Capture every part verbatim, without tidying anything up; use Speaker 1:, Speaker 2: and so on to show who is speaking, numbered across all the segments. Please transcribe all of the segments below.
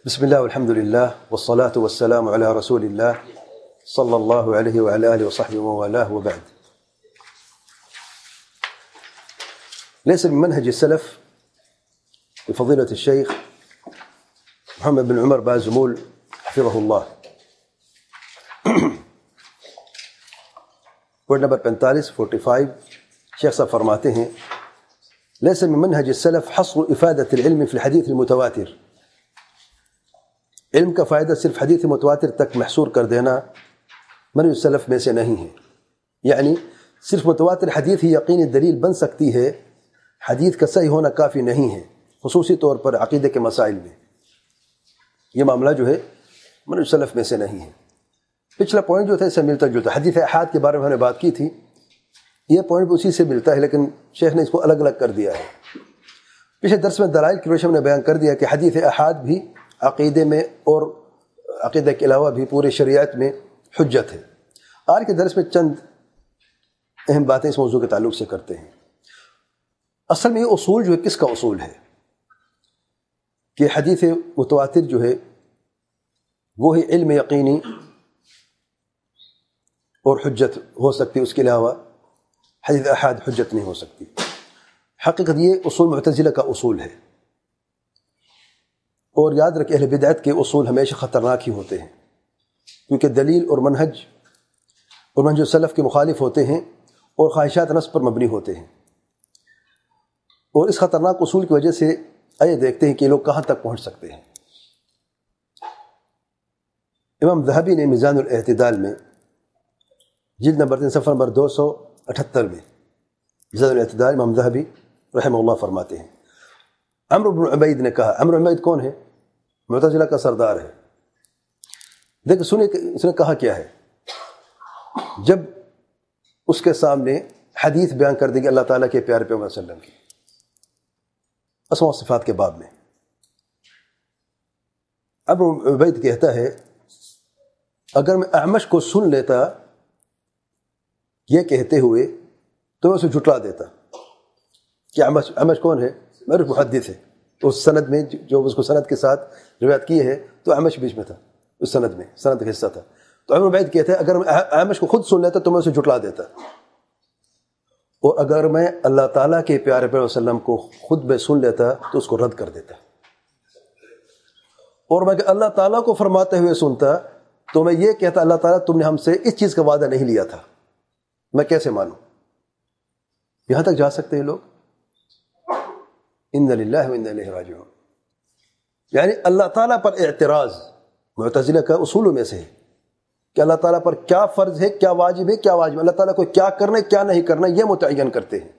Speaker 1: بسم الله والحمد لله والصلاة والسلام على رسول الله صلى الله عليه وعلى آله وصحبه وموالاه وبعد. ليس من منهج السلف لفضيلة الشيخ محمد بن عمر بازمول حفظه الله. پوائنٹ نمبر پینتالیس فورٹی فائیو شیخ صاحب فرماتے ہیں ليس من منهج السلف حصر إفادة العلم في الحديث المتواتر. علم کا فائدہ صرف حدیث متواتر تک محصور کر دینا منہج السلف میں سے نہیں ہے. یعنی صرف متواتر حدیث ہی یقینی دلیل بن سکتی ہے، حدیث کا صحیح ہونا کافی نہیں ہے، خصوصی طور پر عقیدے کے مسائل میں. یہ معاملہ جو ہے منہج السلف میں سے نہیں ہے. پچھلا پوائنٹ جو تھا اس سے ملتا جلتا، حدیث احاد کے بارے میں ہم نے بات کی تھی، یہ پوائنٹ بھی اسی سے ملتا ہے، لیکن شیخ نے اس کو الگ الگ کر دیا ہے. پچھلے درس میں دلائل کی روشنی میں نے بیان کر دیا کہ حدیث احاد بھی عقیدے میں اور عقیدے کے علاوہ بھی پورے شریعت میں حجت ہے. آج کے درس میں چند اہم باتیں اس موضوع کے تعلق سے کرتے ہیں. اصل میں یہ اصول جو ہے کس کا اصول ہے کہ حدیث متواتر جو ہے وہ ہی علم یقینی اور حجت ہو سکتی، اس کے علاوہ حدیث احاد حجت نہیں ہو سکتی. حقیقت یہ اصول معتزلہ کا اصول ہے، اور یاد رکھیں اہل بدعت کے اصول ہمیشہ خطرناک ہی ہوتے ہیں، کیونکہ دلیل اور منہج اور منہج سلف کے مخالف ہوتے ہیں اور خواہشات نفس پر مبنی ہوتے ہیں. اور اس خطرناک اصول کی وجہ سے آئیے دیکھتے ہیں کہ لوگ کہاں تک پہنچ سکتے ہیں. امام ذہبی نے میزان الاعتدال میں جلد نمبر تین صفحہ نمبر دو سو اٹھتر میں میزان الاعتدال امام ذہبی رحمہ اللہ فرماتے ہیں عمرو بن عبید نے کہا. عمرو بن عبید کون ہے؟ معتزلہ کا سردار ہے. دیکھ سنیں اس نے کہا کیا ہے. جب اس کے سامنے حدیث بیان کر دی کہ اللہ تعالیٰ کے پیارے پیغمبر صلی اللہ علیہ وسلم کی اسماء و صفات کے باب میں، عمرو بن عبید کہتا ہے اگر میں اعمش کو سن لیتا یہ کہتے ہوئے تو میں اسے جھٹلا دیتا. کہ اعمش اعمش کون ہے؟ معروف محدث ہے. اس سند میں جو اس کو سند کے ساتھ روایت کی ہے تو اعمش بیچ میں تھا، اس سند میں سند کا حصہ تھا. تو عمرو بن عبید کہتے ہیں اگر میں اعمش کو خود سن لیتا تو میں اسے جھٹلا دیتا، اور اگر میں اللہ تعالیٰ کے پیارے پیغمبر صلی اللہ علیہ وسلم کو خود میں سن لیتا تو اس کو رد کر دیتا. اور میں اللہ تعالیٰ کو فرماتے ہوئے سنتا تو میں یہ کہتا اللہ تعالیٰ تم نے ہم سے اس چیز کا وعدہ نہیں لیا تھا، میں کیسے مانوں؟ یہاں تک جا سکتے ہیں لوگ. ان للہ و انا الیہ راجعون. یعنی اللہ تعالیٰ پر اعتراض معتزلہ کا اصولوں میں سے ہے کہ اللہ تعالیٰ پر کیا فرض ہے، کیا واجب ہے، کیا واجب، اللہ تعالیٰ کو کیا کرنا ہے کیا نہیں کرنا یہ متعین کرتے ہیں.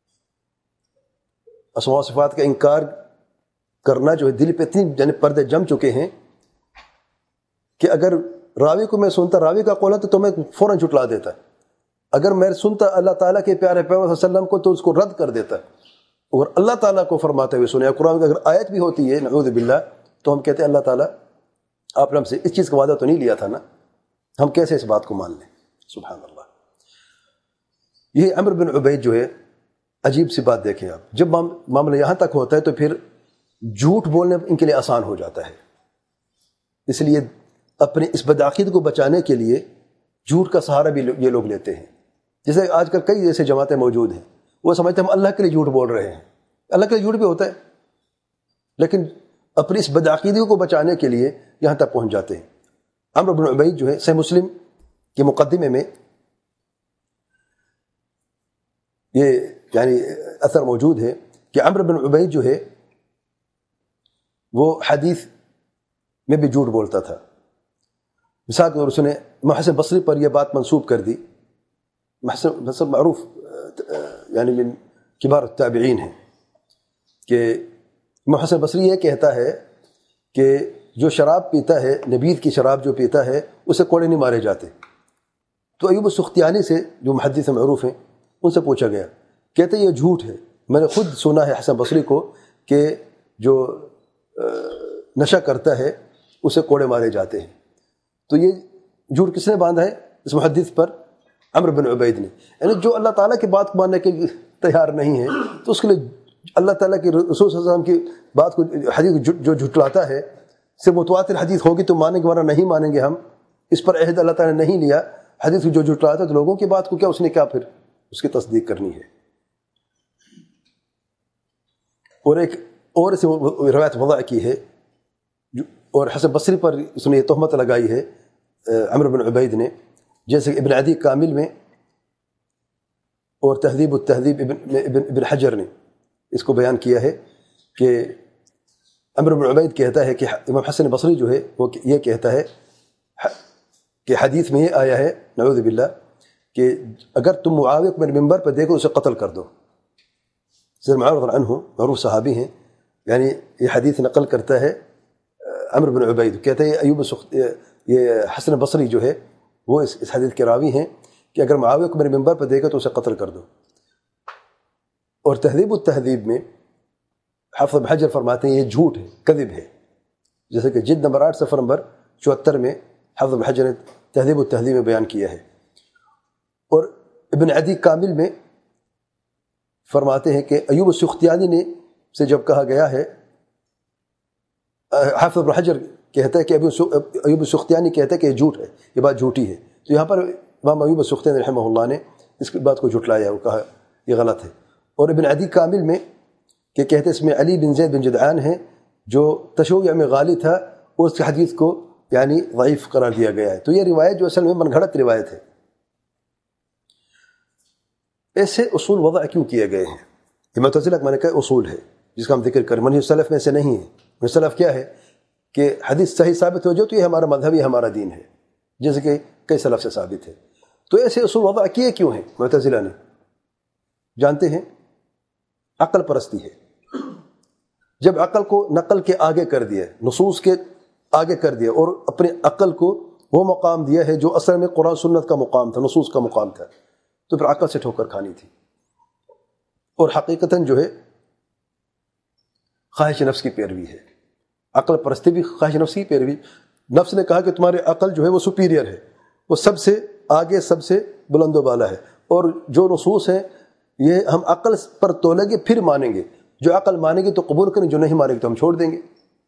Speaker 1: اسماء و صفات کا انکار کرنا جو ہے دل پہ اتنی یعنی پردے جم چکے ہیں کہ اگر راوی کو میں سنتا راوی کا قول ہے تو میں فوراً جھٹلا دیتا. اگر میں سنتا اللہ تعالیٰ کے پیارے پیغمبر صلی اللہ علیہ وسلم کو تو اس کو رد کر دیتا. اور اللہ تعالیٰ کو فرماتے ہوئے سنے، قرآن میں اگر آیت بھی ہوتی ہے نعوذ باللہ تو ہم کہتے ہیں اللہ تعالیٰ آپ نے ہم سے اس چیز کا وعدہ تو نہیں لیا تھا نا، ہم کیسے اس بات کو مان لیں؟ سبحان اللہ. یہ عمرو بن عبید جو ہے عجیب سی بات دیکھیں آپ، جب معاملہ یہاں تک ہوتا ہے تو پھر جھوٹ بولنے ان کے لیے آسان ہو جاتا ہے. اس لیے اپنے اس بدعقید کو بچانے کے لیے جھوٹ کا سہارا بھی یہ لوگ لیتے ہیں. جیسے آج کل کئی ایسے جماعتیں موجود ہیں، وہ سمجھتے ہیں ہم اللہ کے لیے جھوٹ بول رہے ہیں. اللہ کے لیے جھوٹ بھی ہوتا ہے، لیکن اپنی اس بدعقیدگی کو بچانے کے لیے یہاں تک پہنچ جاتے ہیں. عمرو بن عبید جو ہے صحیح مسلم کے مقدمے میں یہ یعنی اثر موجود ہے کہ عمرو بن عبید جو ہے وہ حدیث میں بھی جھوٹ بولتا تھا. مثال کے طور پر اس نے محسن بصری پر یہ بات منسوب کر دی. محسن بصری معروف یعنی من کبار التابعین ہیں کہ محسن بصری یہ کہتا ہے کہ جو شراب پیتا ہے، نبیذ کی شراب جو پیتا ہے اسے کوڑے نہیں مارے جاتے. تو ایوب السختیانی سے جو محدث معروف ہیں ان سے پوچھا گیا، کہتے یہ جھوٹ ہے، میں نے خود سنا ہے حسن بصری کو کہ جو نشہ کرتا ہے اسے کوڑے مارے جاتے ہیں. تو یہ جھوٹ کس نے باندھا ہے؟ اس محدث پر عمرو بن عبید نے. یعنی جو اللہ تعالیٰ کی بات کو ماننے کے تیار نہیں ہے تو اس کے لیے اللہ تعالیٰ کی رسول صلی اللہ علیہ وسلم کی بات کو حدیث جو جھٹلاتا ہے صرف متواتر حدیث ہوگی تو مانیں گے ورنہ نہیں مانیں گے ہم. اس پر عہد اللہ تعالیٰ نے نہیں لیا. حدیث کو جو جھٹلاتا ہے تو لوگوں کی بات کو کیا اس نے کیا پھر اس کی تصدیق کرنی ہے. اور ایک اور سے روایت وضع کی ہے اور حسن بصری پر اس نے یہ تہمت لگائی ہے عمرو بن عبید نے, جیسے کہ ابن عدی کامل میں اور تہذیب التہذیب ابن ابن ابن حجر نے اس کو بیان کیا ہے کہ عمرو بن عبید کہتا ہے کہ امام حسن بصری جو ہے وہ یہ کہتا ہے کہ حدیث میں یہ آیا ہے نعوذ باللہ کہ اگر تم معاویہ کو میرے ممبر پہ دیکھو اسے قتل کر دو. سر معاویہ رضی اللہ عنہ معروف صحابی ہیں, یعنی یہ حدیث نقل کرتا ہے عمرو بن عبید, کہتا ہے ایوب سخت یہ حسن بصری جو ہے وہ اس اس حدیث کے راوی ہیں کہ اگر معاویہ کو میرے ممبر پہ دیکھو تو اسے قتل کر دو. اور تہذیب التہذیب میں حافظ ابن حجر فرماتے ہیں یہ جھوٹ ہے, کذب ہے, جیسے کہ جلد نمبر آٹھ صفحہ نمبر چوہتر میں حافظ ابن حجر نے تہذیب التہذیب میں بیان کیا ہے. اور ابن عدی کامل میں فرماتے ہیں کہ ایوب السختیانی نے سے جب کہا گیا ہے, حافظ ابن حجر کہتا ہے کہ ایوب السختیانی کہتا ہے کہ یہ جھوٹ ہے, یہ بات جھوٹی ہے. تو یہاں پر امام ایوب السختیانی رحمہ اللہ نے اس بات کو جھٹلایا, وہ کہا یہ غلط ہے. اور ابن عدی کامل میں کہ کہتے اس میں علی بن زید بن جدعان ہیں جو تشیع میں غالی تھا, اور اس حدیث کو یعنی ضعیف قرار دیا گیا ہے. تو یہ روایت جو اصل میں من گھڑت روایت ہے. ایسے اصول وضع کیوں کیے گئے ہیں؟ یہ معتزلہ کا میں نے کہا اصول ہے جس کا ہم ذکر کریں. منہج سلف میں سے نہیں ہے. منہج سلف کیا ہے کہ حدیث صحیح ثابت ہو جائے تو یہ ہمارا مذہب, یہ ہمارا دین ہے, جیسے کہ کئی سلف سے ثابت ہے. تو ایسے اصول وضع کیے کیوں ہیں معتزلہ نے؟ جانتے ہیں عقل پرستی ہے. جب عقل کو نقل کے آگے کر دیا, نصوص کے آگے کر دیا, اور اپنے عقل کو وہ مقام دیا ہے جو اصل میں قرآن سنت کا مقام تھا, نصوص کا مقام تھا, تو پھر عقل سے ٹھوکر کھانی تھی. اور حقیقتاً جو ہے خواہش نفس کی پیروی ہے. عقل پرستی بھی خواہش نفس کی پیروی. نفس نے کہا کہ تمہارے عقل جو ہے وہ سپیریئر ہے, وہ سب سے آگے, سب سے بلند و بالا ہے, اور جو نصوص ہیں یہ ہم عقل پر تولیں گے پھر مانیں گے. جو عقل مانیں گے تو قبول کریں, جو نہیں مانیں گے تو ہم چھوڑ دیں گے.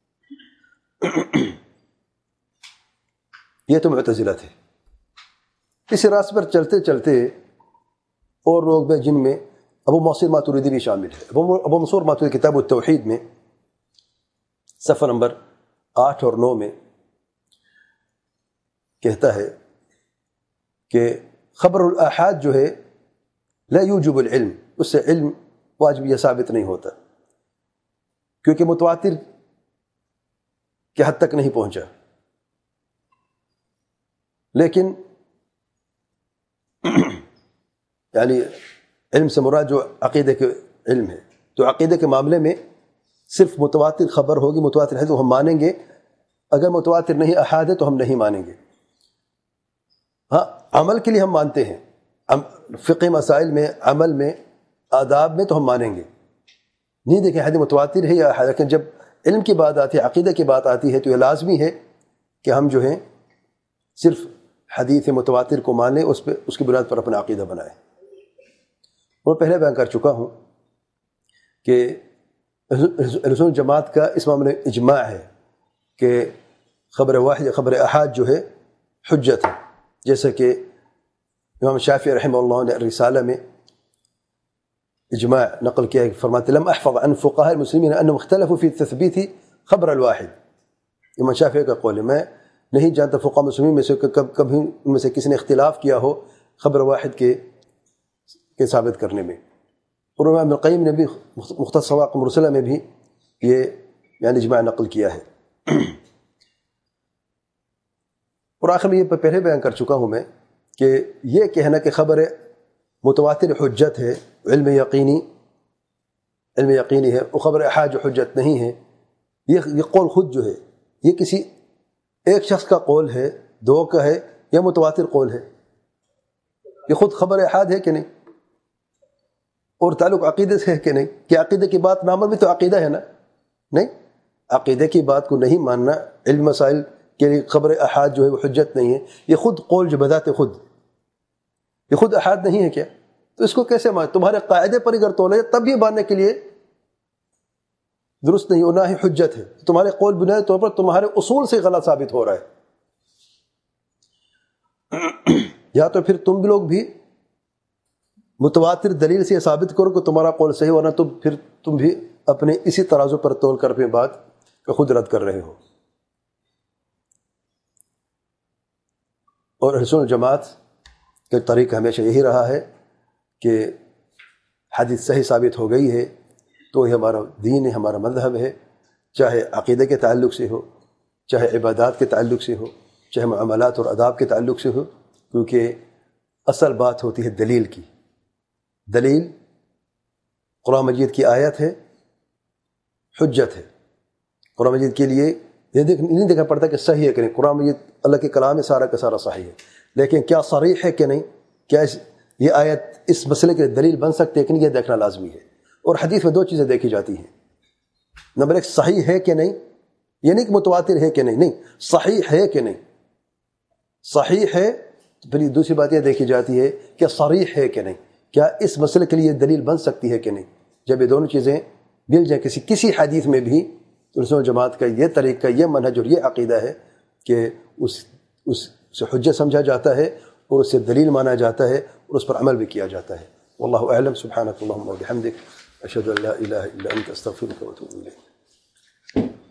Speaker 1: یہ تو معتزلہ تھے. اسی راستے پر چلتے چلتے اور لوگ میں جن میں ابو محسن ماتوریدی بھی شامل ہے. ابو منصور ماتوریدی کتاب التوحید میں صفحہ نمبر آٹھ اور نو میں کہتا ہے کہ خبر الاحاد جو ہے لا یوجب العلم, اس سے علم واجب یا ثابت نہیں ہوتا, کیونکہ متواتر کے حد تک نہیں پہنچا. لیکن یعنی علم سے مراد جو عقیدے کے علم ہے, تو عقیدے کے معاملے میں صرف متواتر خبر ہوگی, متواتر ہے تو ہم مانیں گے, اگر متواتر نہیں احاد ہے تو ہم نہیں مانیں گے. ہاں عمل کے لیے ہم مانتے ہیں, فقہ مسائل میں, عمل میں, آداب میں تو ہم مانیں گے. نہیں دیکھیں حدیث متواتر ہے یا احاد, لیکن جب علم کی بات آتی ہے, عقیدے کی بات آتی ہے, تو یہ لازمی ہے کہ ہم جو ہیں صرف حدیث متواتر کو مانیں, اس پہ اس کی بنیاد پر اپنا عقیدہ بنائیں. میں پہلے بیان کر چکا ہوں کہ اہل سنت جماعت کا اس معاملے میں اجماع ہے کہ خبر واحد یا خبر احاد جو ہے حجت ہے. جیسے کہ امام شافعی رحمہ اللہ نے رسالہ میں اجماع نقل کیا ہے, فرماتے لم احفظ عن فقهاء المسلمین انهم اختلفوا في تثبیت خبر الواحد. امام شافعی کا قول ہے, میں نہیں جانتا فقہاء مسلمین میں سے کبھی ان میں سے کسی نے اختلاف کیا ہو خبر واحد کے کے ثابت کرنے میں. اور امام ابن القیم نے بھی مختصر صواعق مرسلہ میں بھی یہ یعنی اجماع نقل کیا ہے. اور آخر میں یہ پہلے بیان کر چکا ہوں میں کہ یہ کہنا کہ خبر متواتر حجت ہے, علم یقینی علم یقینی ہے, اور خبر احاد جو حجت نہیں ہے, یہ یہ قول خود جو ہے یہ کسی ایک شخص کا قول ہے, دو کا ہے, یا متواتر قول ہے. یہ خود خبر احاد ہے کہ نہیں, اور تعلق عقیدے سے ہے کہ نہیں, کہ عقیدے کی بات نہ بھی تو عقیدہ ہے نا. نہیں, عقیدے کی بات کو نہیں ماننا علم مسائل کے لیے خبر احاد جو ہے وہ حجت نہیں ہے. یہ خود قول جو بذات خود یہ خود احاد نہیں ہے کیا؟ تو اس کو کیسے مان؟ تمہارے قاعدے پر اگر تولے تب یہ ماننے کے لیے درست نہیں اور نہ ہی حجت ہے، تمہارے قول بنیادی طور پر تمہارے اصول سے غلط ثابت ہو رہا ہے، یا تو پھر تم بھی لوگ بھی متواتر دلیل سے ثابت کرو کہ تمہارا قول صحیح، ورنہ تو پھر تم بھی اپنے اسی ترازو پر تول کر اپنی بات کا خود رد کر رہے ہو۔ اور اہل سنت جماعت کا طریقہ ہمیشہ یہی رہا ہے کہ حدیث صحیح ثابت ہو گئی ہے تو یہ ہمارا دین ہے، ہمارا مذہب ہے، چاہے عقیدے کے تعلق سے ہو، چاہے عبادات کے تعلق سے ہو، چاہے معاملات اور آداب کے تعلق سے ہو، کیونکہ اصل بات ہوتی ہے دلیل کی۔ دلیل قرآن مجید کی آیت ہے، حجت ہے۔ قرآن مجید کے لیے یہ دیکھ نہیں دیکھنا پڑتا کہ صحیح ہے کہ نہیں، قرآن مجید اللہ کے کلام ہے، سارا کا سارا صحیح ہے، لیکن کیا صریح ہے کہ نہیں، کیا اس یہ آیت اس مسئلے کے دلیل بن سکتے ہے کہ نہیں، یہ دیکھنا لازمی ہے۔ اور حدیث میں دو چیزیں دیکھی جاتی ہیں، نمبر ایک صحیح ہے کہ نہیں، یہ نہیں کہ متواتر ہے کہ نہیں، نہیں صحیح ہے کہ نہیں، صحیح ہے تو پھر دوسری بات یہ دیکھی جاتی ہے کہ صریح ہے کہ نہیں، کیا اس مسئلے کے لیے دلیل بن سکتی ہے کہ نہیں۔ جب یہ دونوں چیزیں مل جائیں کسی کسی حدیث میں بھی، تو اہل سنت جماعت کا یہ طریقہ، یہ منہج اور یہ عقیدہ ہے کہ اس اس سے حجت سمجھا جاتا ہے اور اس سے دلیل مانا جاتا ہے اور اس پر عمل بھی کیا جاتا ہے۔ واللہ اعلم، سبحانک اللہم و بحمدک، اشہد ان لا الہ الا انت، استغفرک و اتوب الیک۔